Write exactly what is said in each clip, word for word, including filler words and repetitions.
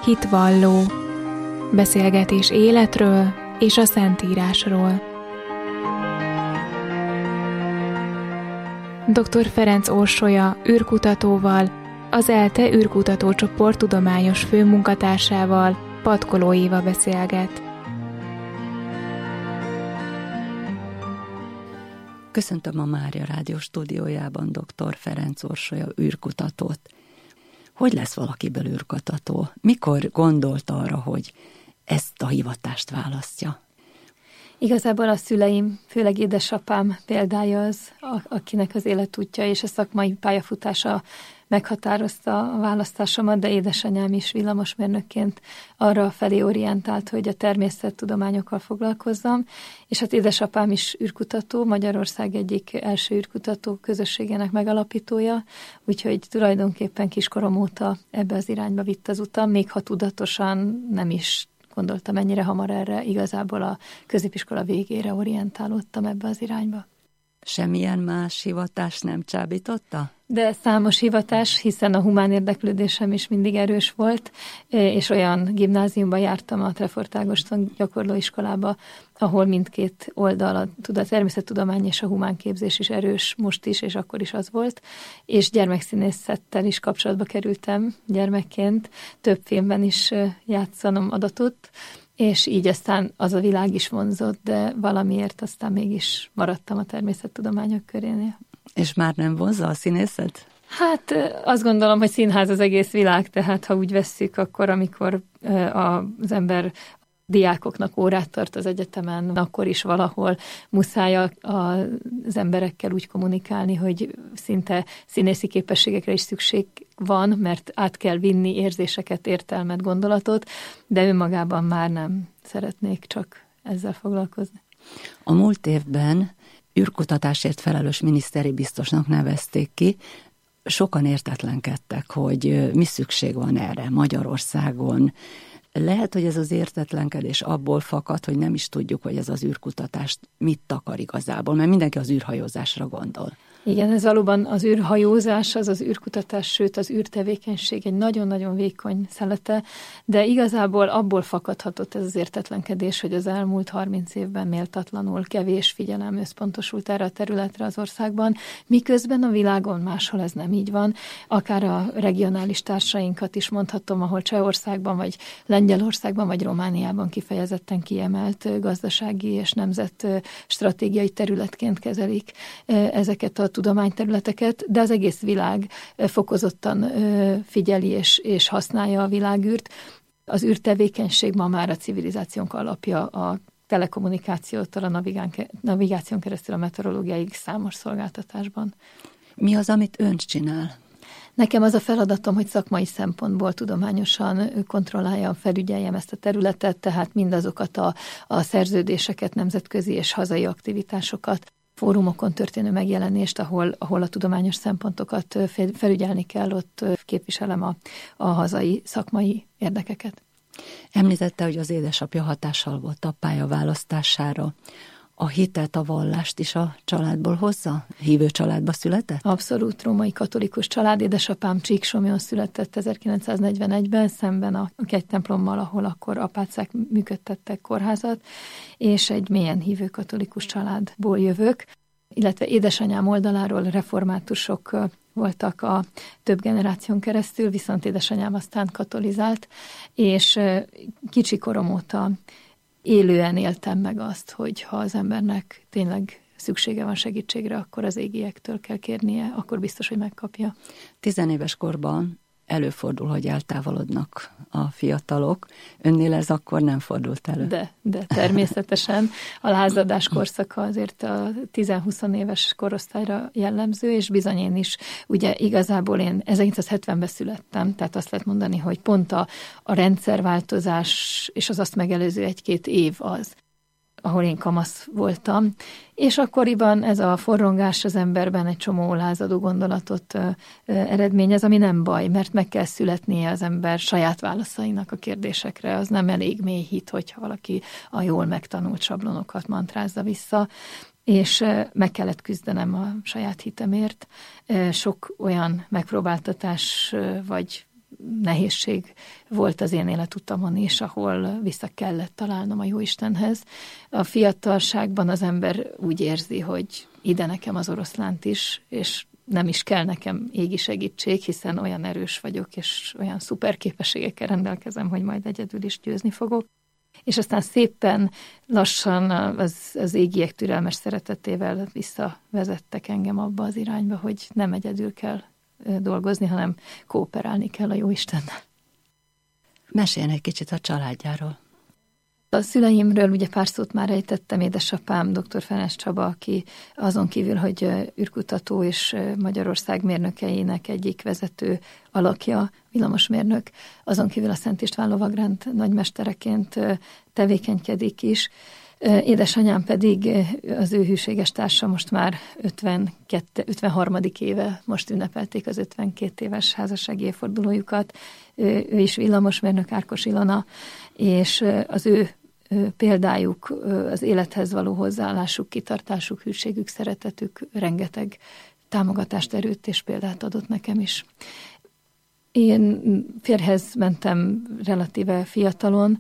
Hitvalló. Beszélgetés életről és a Szentírásról. doktor Ferenc Orsolya űrkutatóval, az ELTE űrkutatócsoport tudományos főmunkatársával, Patkoló Éva beszélget. Köszöntöm a Mária Rádió stúdiójában doktor Ferenc Orsolya űrkutatót. Hogy lesz valakiből űrkutató? Mikor gondolt arra, hogy ezt a hivatást választja? Igazából a szüleim, főleg édesapám példája az, akinek az életútja és a szakmai pályafutása meghatározta a választásomat, de édesanyám is villamosmérnökként arra felé orientált, hogy a természettudományokkal foglalkozzam, és hát édesapám is űrkutató, Magyarország egyik első űrkutató közösségének megalapítója, úgyhogy tulajdonképpen kiskorom óta ebbe az irányba vitt az utam, még ha tudatosan nem is gondoltam ennyire hamar erre, igazából a középiskola végére orientálódtam ebbe az irányba. Semmilyen más hivatás nem csábította? De számos hivatás, hiszen a humán érdeklődésem is mindig erős volt, és olyan gimnáziumba jártam, a Trefort Ágoston gyakorlóiskolába, ahol mindkét oldal, a természettudomány és a humánképzés is erős, most is, és akkor is az volt, és gyermekszínészettel is kapcsolatba kerültem gyermekként, több filmben is játszanom adatot, és így aztán az a világ is vonzott, de valamiért aztán mégis maradtam a természettudományok körénél. És már nem vonzza a színészet? Hát azt gondolom, hogy színház az egész világ, tehát ha úgy vesszük, akkor amikor az ember diákoknak órát tart az egyetemen, akkor is valahol muszáj az emberekkel úgy kommunikálni, hogy szinte színészi képességekre is szükség van, mert át kell vinni érzéseket, értelmet, gondolatot, de önmagában már nem szeretnék csak ezzel foglalkozni. A múlt évben űrkutatásért felelős miniszteri biztosnak nevezték ki. Sokan értetlenkedtek, hogy mi szükség van erre Magyarországon. Lehet, hogy ez az értetlenkedés abból fakad, hogy nem is tudjuk, hogy ez az űrkutatás mit takar igazából, mert mindenki az űrhajózásra gondol. Igen, ez valóban az űrhajózás, az az űrkutatás, sőt az űrtevékenység egy nagyon-nagyon vékony szelete, de igazából abból fakadhatott ez az értetlenkedés, hogy az elmúlt harminc évben méltatlanul kevés figyelem összpontosult erre a területre az országban, miközben a világon máshol ez nem így van. Akár a regionális társainkat is mondhatom, ahol Csehországban, vagy Lengyelországban, vagy Romániában kifejezetten kiemelt gazdasági és nemzet stratégiai területként kezelik ezeket a tudományterületeket, de az egész világ fokozottan figyeli és, és használja a világűrt. Az űrtevékenység ma már a civilizációnk alapja, a telekommunikációtól a navigáción keresztül a meteorológiáig számos szolgáltatásban. Mi az, amit ön csinál? Nekem az a feladatom, hogy szakmai szempontból tudományosan kontrolláljam, felügyeljem ezt a területet, tehát mindazokat a, a szerződéseket, nemzetközi és hazai aktivitásokat, fórumokon történő megjelenést, ahol, ahol a tudományos szempontokat felügyelni kell, ott képviselem a, a hazai szakmai érdekeket. Említette, hogy az édesapja hatással volt a pálya választására. A hitet, a vallást is a családból hozza? Hívő családba született? Abszolút, római katolikus család. Édesapám Csíksomjon született ezerkilencszáznegyvenegyben, szemben a kegytemplommal, ahol akkor apácák működtettek kórházat, és egy mélyen hívő katolikus családból jövök, illetve édesanyám oldaláról reformátusok voltak a több generáción keresztül, viszont édesanyám aztán katolizált, és kicsi korom óta élően éltem meg azt, hogy ha az embernek tényleg szüksége van segítségre, akkor az égiektől kell kérnie, akkor biztos, hogy megkapja. Tizenéves korban előfordul, hogy eltávolodnak a fiatalok. Önnél ez akkor nem fordult elő? De, de természetesen a lázadás korszaka azért a tíz-húsz éves korosztályra jellemző, és bizony én is, ugye igazából én ezerkilencszázhetvenben születtem, tehát azt lehet mondani, hogy pont a, a rendszerváltozás és az azt megelőző egy-két év az, ahol én kamasz voltam, és akkoriban ez a forrongás az emberben egy csomó lázadó gondolatot ö, ö, eredményez, ami nem baj, mert meg kell születnie az ember saját válaszainak a kérdésekre, az nem elég mély hit, hogyha valaki a jól megtanult sablonokat mantrázza vissza, és ö, meg kellett küzdenem a saját hitemért. Ö, sok olyan megpróbáltatás ö, vagy nehézség volt az én életutamon is, ahol vissza kellett találnom a Jóistenhez. A fiatalságban az ember úgy érzi, hogy ide nekem az oroszlánt is, és nem is kell nekem égi segítség, hiszen olyan erős vagyok, és olyan szuper képességekkel rendelkezem, hogy majd egyedül is győzni fogok. És aztán szépen lassan az, az égiek türelmes szeretetével visszavezettek engem abba az irányba, hogy nem egyedül kell dolgozni, hanem kooperálni kell a Jóistennel. Mesélj egy kicsit a családjáról. A szüleimről ugye pár szót már ejtettem, édesapám dr. Ferenc Csaba, aki azon kívül, hogy űrkutató és Magyarország mérnökeinek egyik vezető alakja, villamosmérnök, azon kívül a Szent István lovagrend nagymestereként tevékenykedik is. Édesanyám pedig az ő hűséges társa most már ötvenkettő, ötvenharmadik éve, most ünnepelték az ötvenkét éves házassági évfordulójukat. Ő is villamosmérnök, Árkos Ilona, és az ő példájuk, az élethez való hozzáállásuk, kitartásuk, hűségük, szeretetük rengeteg támogatást, erőt és példát adott nekem is. Én férjhez mentem relatíve fiatalon,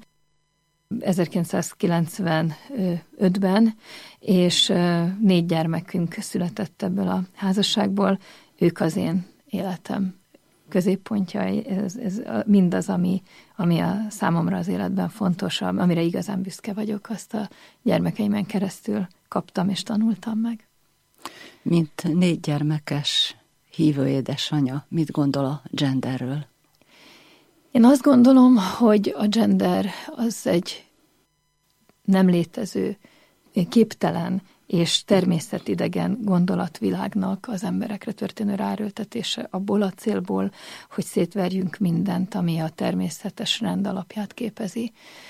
ezerkilencszázkilencvenötben, és négy gyermekünk született ebből a házasságból. Ők az én életem középpontja, ez, ez mindaz, ami, ami a számomra az életben fontos, amire igazán büszke vagyok, azt a gyermekeimen keresztül kaptam és tanultam meg. Mint négy gyermekes hívő édesanya, mit gondol a genderről? Én azt gondolom, hogy a gender az egy nem létező, képtelen és természetidegen gondolatvilágnak az emberekre történő ráerőltetése abból a célból, hogy szétverjünk mindent, ami a természetes rend alapját képezi.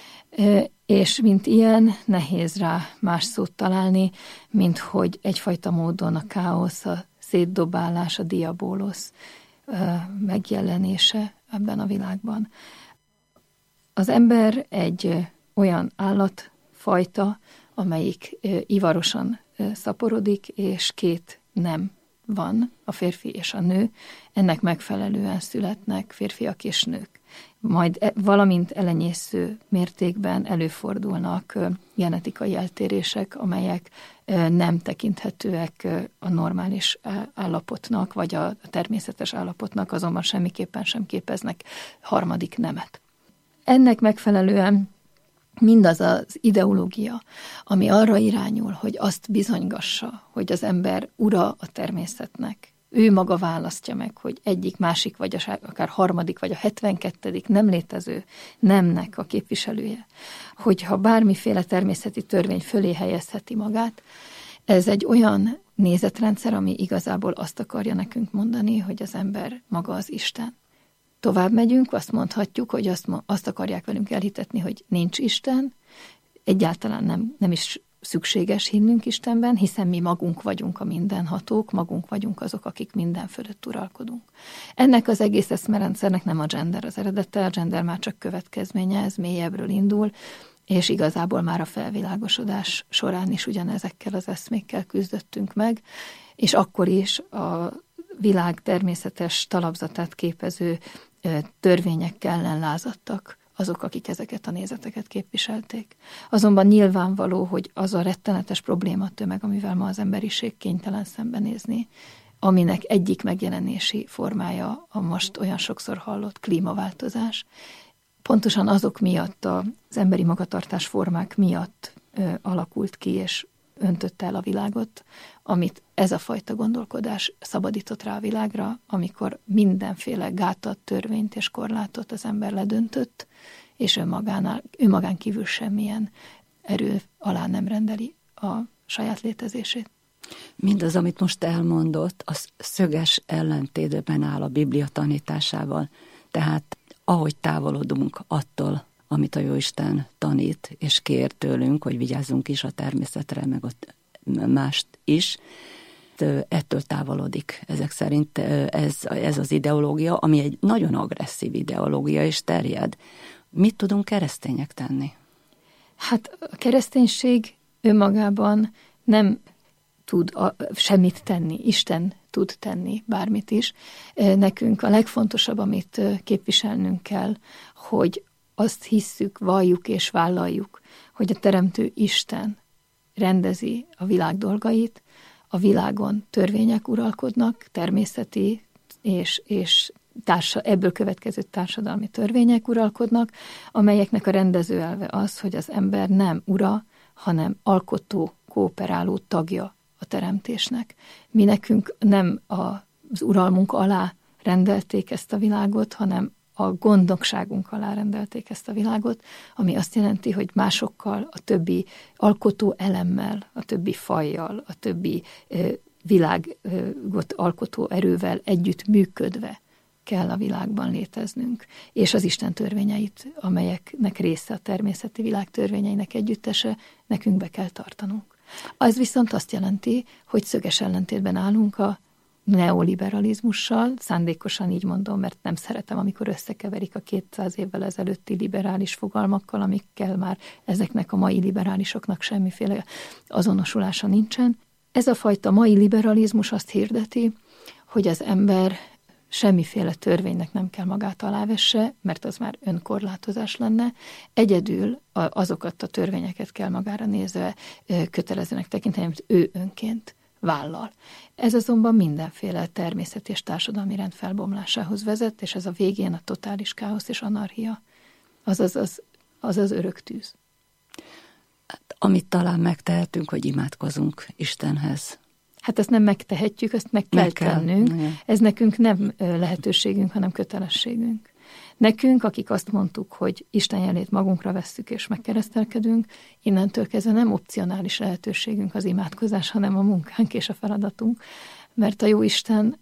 És mint ilyen nehéz rá más szót találni, mint hogy egyfajta módon a káosz, a szétdobálás, a diabólosz megjelenése ebben a világban. Az ember egy olyan állatfajta, amelyik ivarosan szaporodik, és két nem van, a férfi és a nő, ennek megfelelően születnek férfiak és nők. Majd valamint elenyésző mértékben előfordulnak genetikai eltérések, amelyek nem tekinthetőek a normális állapotnak, vagy a természetes állapotnak, azonban semmiképpen sem képeznek harmadik nemet. Ennek megfelelően mindaz az ideológia, ami arra irányul, hogy azt bizonygassa, hogy az ember ura a természetnek, ő maga választja meg, hogy egyik, másik, vagy akár harmadik, vagy a hetvenkettedik nem létező nemnek a képviselője, hogyha bármiféle természeti törvény fölé helyezheti magát, ez egy olyan nézetrendszer, ami igazából azt akarja nekünk mondani, hogy az ember maga az Isten. Tovább megyünk, azt mondhatjuk, hogy azt, azt akarják velünk elhitetni, hogy nincs Isten, egyáltalán nem, nem is szükséges hinnünk Istenben, hiszen mi magunk vagyunk a mindenhatók, magunk vagyunk azok, akik minden fölött uralkodunk. Ennek az egész eszmerendszernek nem a gender az eredete, a gender már csak következménye, ez mélyebbről indul, és igazából már a felvilágosodás során is ugyanezekkel az eszmékkel küzdöttünk meg, és akkor is a világ természetes talapzatát képező törvények ellen lázadtak azok, akik ezeket a nézeteket képviselték. Azonban nyilvánvaló, hogy az a rettenetes problématömeg, amivel ma az emberiség kénytelen szembenézni, aminek egyik megjelenési formája a most olyan sokszor hallott klímaváltozás, pontosan azok miatt, az emberi magatartás formák miatt ö, alakult ki és öntötte el a világot, amit ez a fajta gondolkodás szabadított rá a világra, amikor mindenféle gátat, törvényt és korlátot az ember ledöntött, és önmagán, önmagán kívül semmilyen erő alá nem rendeli a saját létezését. Mindaz, amit most elmondott, az szöges ellentétben áll a Biblia tanításával. Tehát ahogy távolodunk attól, amit a Jóisten tanít és kér tőlünk, hogy vigyázzunk is a természetre, meg ott mást is, ettől távolodik ezek szerint ez, ez az ideológia, ami egy nagyon agresszív ideológia, és terjed. Mit tudunk keresztények tenni? Hát a kereszténység önmagában nem tud a, semmit tenni. Isten tud tenni bármit is. Nekünk a legfontosabb, amit képviselnünk kell, hogy azt hisszük, valljuk és vállaljuk, hogy a Teremtő Isten rendezi a világ dolgait, a világon törvények uralkodnak, természeti és, és társa, ebből következő társadalmi törvények uralkodnak, amelyeknek a rendező elve az, hogy az ember nem ura, hanem alkotó, kooperáló tagja a teremtésnek. Mi nekünk nem az uralmunk alá rendelték ezt a világot, hanem a gondnokságunk alá rendelték ezt a világot, ami azt jelenti, hogy másokkal, a többi alkotó elemmel, a többi fajjal, a többi világot alkotó erővel együtt működve kell a világban léteznünk. És az Isten törvényeit, amelyeknek része a természeti világ törvényeinek együttese, nekünk be kell tartanunk. Az viszont azt jelenti, hogy szöges ellentétben állunk a neoliberalizmussal, szándékosan így mondom, mert nem szeretem, amikor összekeverik a kétszáz évvel ezelőtti liberális fogalmakkal, amikkel már ezeknek a mai liberálisoknak semmiféle azonosulása nincsen. Ez a fajta mai liberalizmus azt hirdeti, hogy az ember semmiféle törvénynek nem kell magát alávesse, mert az már önkorlátozás lenne. Egyedül azokat a törvényeket kell magára nézve kötelezőnek tekinteni, amit ő önként vállal. Ez azonban mindenféle természeti és társadalmi rend felbomlásához vezet, és ez a végén a totális káosz és anarchia. Az az, az, az, az örök tűz. Hát, amit talán megtehetünk, hogy imádkozunk Istenhez. Hát ezt nem megtehetjük, ezt meg kell, meg kell tennünk. Igen. Ez nekünk nem lehetőségünk, hanem kötelességünk. Nekünk, akik azt mondtuk, hogy Isten jelét magunkra vesszük és megkeresztelkedünk, innentől kezdve nem opcionális lehetőségünk az imádkozás, hanem a munkánk és a feladatunk, mert a Jóisten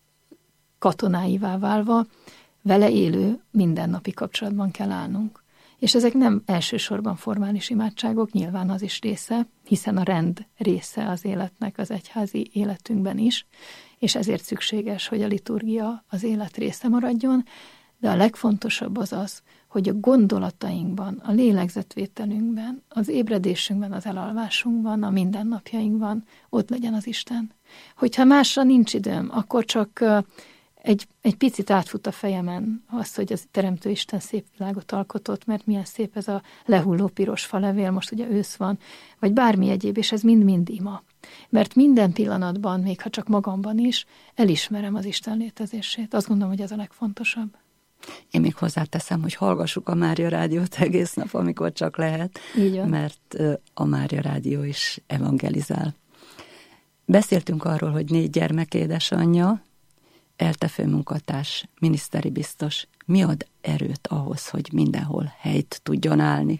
katonáivá válva, vele élő mindennapi kapcsolatban kell állnunk. És ezek nem elsősorban formális imádságok, nyilván az is része, hiszen a rend része az életnek, az egyházi életünkben is, és ezért szükséges, hogy a liturgia az élet része maradjon, de a legfontosabb az az, hogy a gondolatainkban, a lélegzetvételünkben, az ébredésünkben, az elalvásunkban, a mindennapjainkban ott legyen az Isten. Hogyha másra nincs időm, akkor csak egy, egy picit átfut a fejemen az, hogy az Teremtő Isten szép világot alkotott, mert milyen szép ez a lehulló piros falevél, most ugye ősz van, vagy bármi egyéb, és ez mind-mind ima. Mert minden pillanatban, még ha csak magamban is, elismerem az Isten létezését. Azt gondolom, hogy ez a legfontosabb. Én még hozzáteszem, hogy hallgassuk a Mária Rádiót egész nap, amikor csak lehet, mert a Mária Rádió is evangelizál. Beszéltünk arról, hogy négy gyermek édesanyja, ELTE főmunkatárs, miniszteri biztos. Mi ad erőt ahhoz, hogy mindenhol helyt tudjon állni?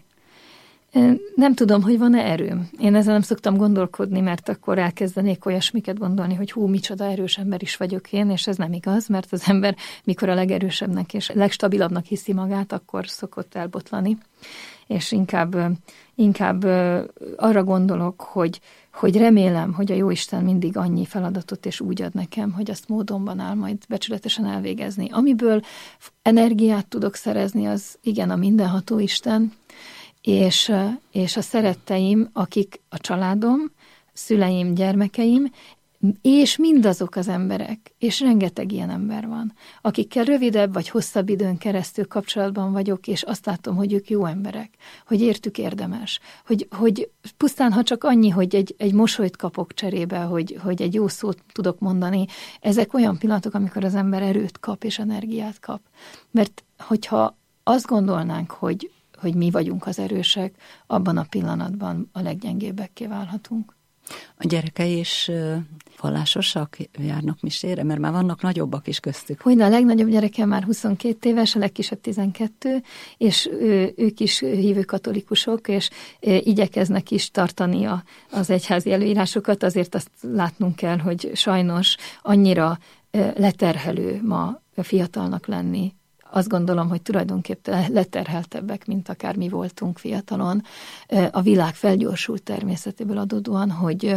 Nem tudom, hogy van-e erőm. Én ezzel nem szoktam gondolkodni, mert akkor elkezdenék olyasmiket gondolni, hogy hú, micsoda erős ember is vagyok én, és ez nem igaz, mert az ember, mikor a legerősebbnek és legstabilabbnak hiszi magát, akkor szokott elbotlani. És inkább, inkább arra gondolok, hogy, hogy remélem, hogy a Jóisten mindig annyi feladatot és úgy ad nekem, hogy azt módonban áll majd becsületesen elvégezni. Amiből energiát tudok szerezni, az igen a mindenható Isten, és, és a szeretteim, akik a családom, szüleim, gyermekeim, és mindazok az emberek, és rengeteg ilyen ember van, akikkel rövidebb vagy hosszabb időn keresztül kapcsolatban vagyok, és azt látom, hogy ők jó emberek, hogy értük érdemes, hogy, hogy pusztán, ha csak annyi, hogy egy, egy mosolyt kapok cserébe, hogy, hogy egy jó szót tudok mondani, ezek olyan pillanatok, amikor az ember erőt kap és energiát kap. Mert hogyha azt gondolnánk, hogy hogy mi vagyunk az erősek, abban a pillanatban a leggyengébbekké válhatunk. A gyerekei is vallásosak, járnak misére, mert már vannak nagyobbak is köztük. Hogyne, a legnagyobb gyerekem már huszonkét éves, a legkisebb tizenkettő, és ő, ők is hívő katolikusok, és igyekeznek is tartani a, az egyházi előírásokat, azért azt látnunk kell, hogy sajnos annyira leterhelő ma fiatalnak lenni. Azt gondolom, hogy tulajdonképpen leterheltebbek, mint akár mi voltunk fiatalon. A világ felgyorsult természetéből adódóan, hogy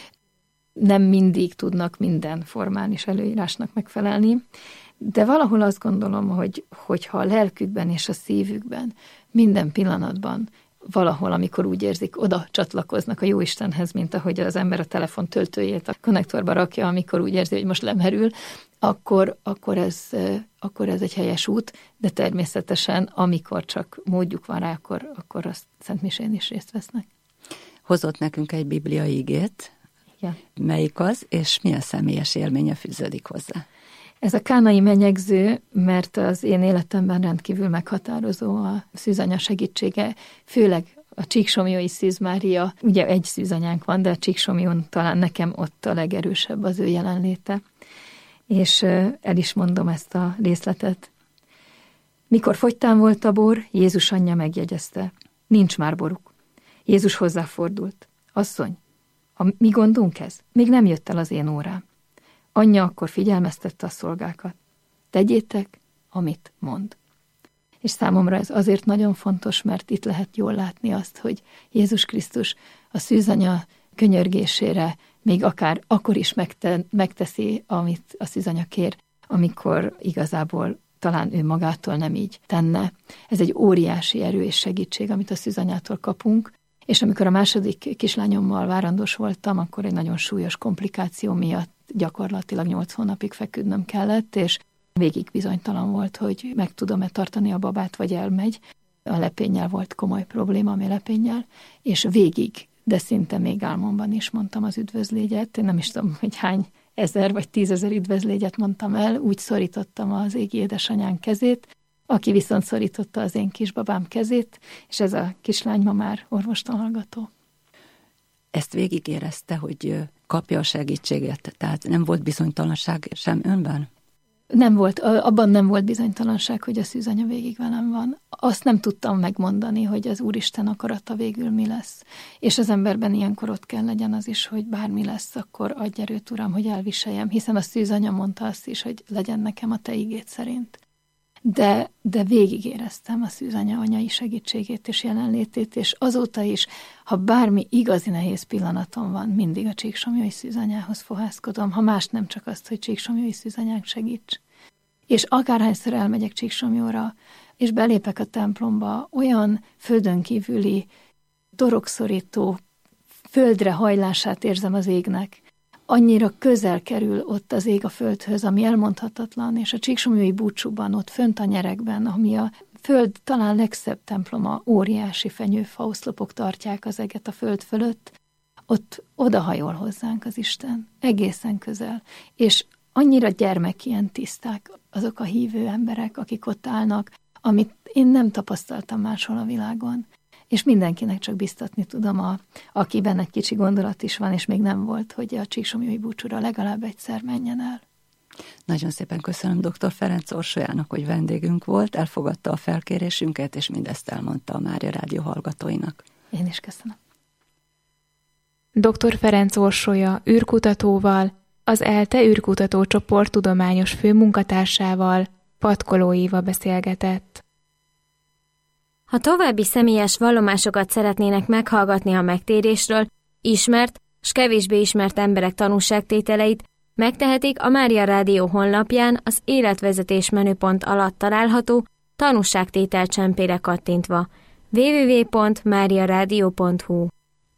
nem mindig tudnak minden formális előírásnak megfelelni, de valahol azt gondolom, hogy hogyha a lelkükben és a szívükben minden pillanatban valahol, amikor úgy érzik, oda csatlakoznak a Jóistenhez, mint ahogy az ember a telefon töltőjét a konnektorba rakja, amikor úgy érzi, hogy most lemerül, akkor, akkor, ez, akkor ez egy helyes út, de természetesen, amikor csak módjuk van rá, akkor, akkor azt szentmisén is részt vesznek. Hozott nekünk egy bibliai igét. Igen. Melyik az, és milyen személyes élménye fűződik hozzá? Ez a kánai menyegző, mert az én életemben rendkívül meghatározó a szűzanya segítsége, főleg a Csíksomlyói Szűz Mária, ugye egy szűzanyánk van, de a Csíksomlyón talán nekem ott a legerősebb az ő jelenléte. És el is mondom ezt a részletet. Mikor fogytán volt a bor, Jézus anyja megjegyezte. Nincs már boruk. Jézus hozzáfordult. Asszony, a mi gondunk ez? Még nem jött el az én órám. Anyja akkor figyelmeztette a szolgákat. Tegyétek, amit mond. És számomra ez azért nagyon fontos, mert itt lehet jól látni azt, hogy Jézus Krisztus a szűzanya könyörgésére még akár akkor is megte, megteszi, amit a szűzanya kér, amikor igazából talán ő magától nem így tenne. Ez egy óriási erő és segítség, amit a szűzanyától kapunk, és amikor a második kislányommal várandós voltam, akkor egy nagyon súlyos komplikáció miatt gyakorlatilag nyolc hónapig feküdnöm kellett, és végig bizonytalan volt, hogy meg tudom-e tartani a babát, vagy elmegy. A lepénnyel volt komoly probléma, a mélepénnyel, és végig, de szinte még álmomban is mondtam az üdvözlégyet. Én nem is tudom, hogy hány ezer vagy tízezer üdvözlégyet mondtam el, úgy szorítottam az égi édesanyánk kezét, aki viszont szorította az én kisbabám kezét, és ez a kislány ma már orvostanhallgató. Ezt végig érezte, hogy kapja a segítséget, tehát nem volt bizonytalanság sem önben? Nem volt, abban nem volt bizonytalanság, hogy a szűzanya végig velem van. Azt nem tudtam megmondani, hogy az Úristen akarata végül mi lesz. És az emberben ilyenkor ott kell legyen az is, hogy bármi lesz, akkor adj erőt, Uram, hogy elviseljem, hiszen a szűzanya mondta azt is, hogy legyen nekem a te igéd szerint. De, de végig éreztem a szűzanya anyai segítségét és jelenlétét, és azóta is, ha bármi igazi nehéz pillanatom van, mindig a Csíksomlyói szűzanyához fohászkodom, ha más nem csak azt, hogy Csíksomlyói szűzanyánk segíts. És akárhányszor elmegyek Csíksomlyóra, és belépek a templomba, olyan földön kívüli, torogszorító, földre hajlását érzem az égnek, annyira közel kerül ott az ég a földhöz, ami elmondhatatlan, és a Csíksomlyói búcsúban, ott fönt a nyerekben, ami a föld talán legszebb temploma, óriási fenyőfa oszlopok tartják az eget a föld fölött, ott odahajol hozzánk az Isten, egészen közel, és annyira gyermekien tiszták azok a hívő emberek, akik ott állnak, amit én nem tapasztaltam máshol a világon. És mindenkinek csak biztatni tudom, a, akiben egy kicsi gondolat is van, és még nem volt, hogy a Csíksomlyói búcsúra legalább egyszer menjen el. Nagyon szépen köszönöm dr. Ferenc Orsolyának, hogy vendégünk volt, elfogadta a felkérésünket, és mindezt elmondta a Mária Rádió hallgatóinak. Én is köszönöm. doktor Ferenc Orsolya űrkutatóval, az ELTE űrkutató csoport tudományos főmunkatársával, Patkoló Éva beszélgetett. Ha további személyes vallomásokat szeretnének meghallgatni a megtérésről, ismert s kevésbé ismert emberek tanúságtételeit, megtehetik a Mária Rádió honlapján az életvezetés menüpont alatt található tanúságtétel csempére kattintva. double-u double-u double-u pont mária rádió pont hu